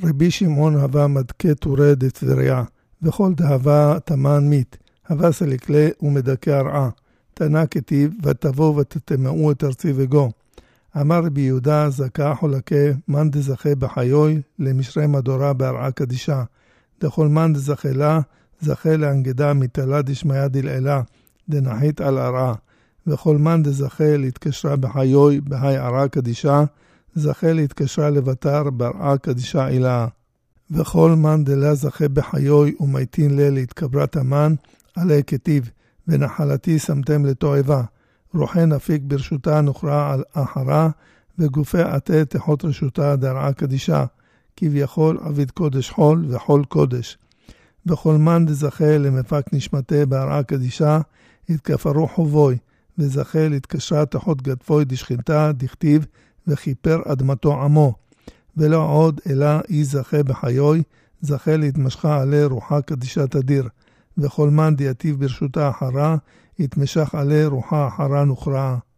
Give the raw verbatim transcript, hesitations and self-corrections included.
רבי שמעון הווה מדכה תורה דצבריה, וכל דהווה תמן מית, הווה סליקלה ומדכא הרעה. תנא כתיב, ותבוא ותטמאו את ארצי וגו. אמר רבי יהודה, זכה חולקה, מן דזכה בחיוי, למשרי מדורה בהרעה קדישה. דכל מן דזכה לה, זכה להנגדה מתלה דשמיא דלעילה, דנחית על הרעה. וכל מן דזכה להתקשרה בחיוי, בהי הרעה קדישה, זכה להתקשרה לבטר בהרעה קדישה עילה. וכל מן דלה זכה בחיוי ומייתין לה להתקברת המן, עלי כתיב, ונחלתי שמתם לתועבה. רוחי נפיק ברשותה נוכרה על אחרה, וגופי עתה תחות רשותה דרעה קדישה, כביכול עביד קודש חול וחול קודש. וכל מן דזכה למפק נשמתה בהרעה קדישה, התכפרו חובוי, וזכה להתקשרה תחות גדפוי דשכינתה דכתיב, וכיפר אדמתו עמו. ולא עוד אלא אי זכה בחיוי, זכה להתמשכה עלי רוחה קדישה תדיר. וכל מן דיאטיב ברשותה אחרה, התמשך עלי רוחה אחרה נוכרה.